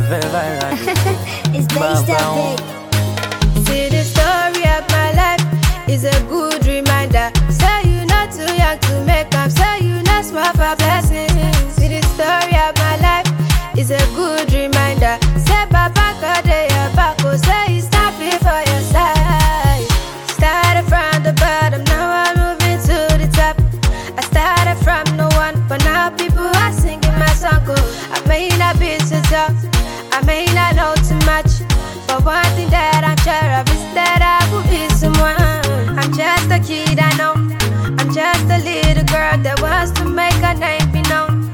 very viral. It's based on big. See the story of my life is a good reminder. Say you not too young to make up. Say you not small for blessings. See the story of my life is a good reminder. Say Baba God they are back. Oh, say it's time for your side. Started from the bottom, now I'm moving to the top. I started from no one, but now people are singing my song. Oh, I may not be too tough, I may not know too much, but one thing that I'm sure of is that I will be someone. I'm just a kid, I know. I'm just a little girl that wants to make her name be known.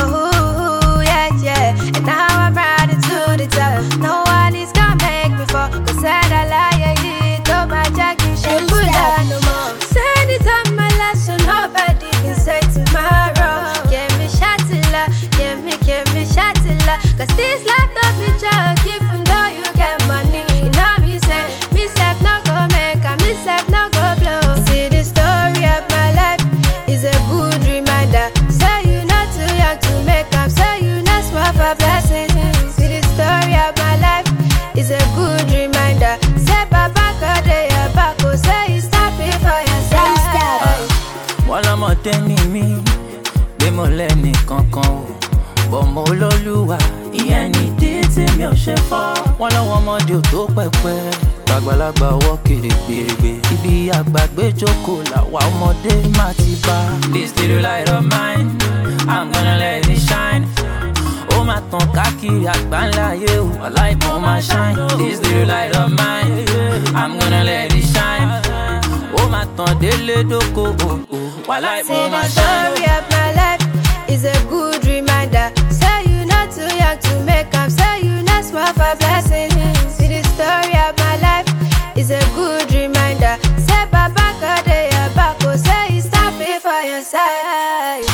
Oh, yeah, yeah. And now I'm riding to the top. No one is gonna make me fall, 'cause I lie, it oh my jacket, she put out no more. Send it on my life so nobody can say tomorrow. Give me shot till give me shot till 'cause this life don't be joke, even though you get money. You know me say, me self no go make, and me self no go blow. See the story of my life is a good reminder. Say you not too young to make up, say you not small for blessings. See the story of my life is a good reminder. Say Baba God they are back, oh say it's time for your side. Wọ́n lọ́mọdé ní mi, bí mo lẹ́ni kankan o. Bọ̀ mo lólúwa, ìyẹn ní dé tí mi ò ṣe fọ́. Wọ́n lọ́wọ́ ọmọdé ò tó pẹpẹ. Àgbàlagbà ọwọ́ kèrègbèrègbè. Ibi àgbàgbé jókòó làwa ọmọdé má ti bá. This little light of mine, I'm gonna let it shine. Ó máa tàn káàkiri àgbáńlá ayé o. Aláìmọ̀ máa shine. This little light of mine, I'm gonna let it shine. Ó máa tàn délé dóko o. Aláìmọ̀ máa See the story shine. of my life is a good reminder. Say you not too young to make up. Say you not small for blessings. See the story of my life is a good reminder. Say Baba God they are back. Oh, say it's time for your side.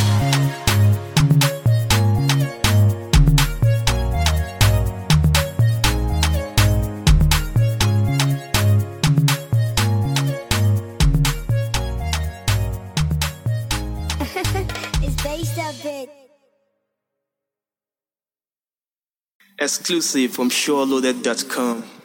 It's based on big. Exclusive from SureLoaded.com.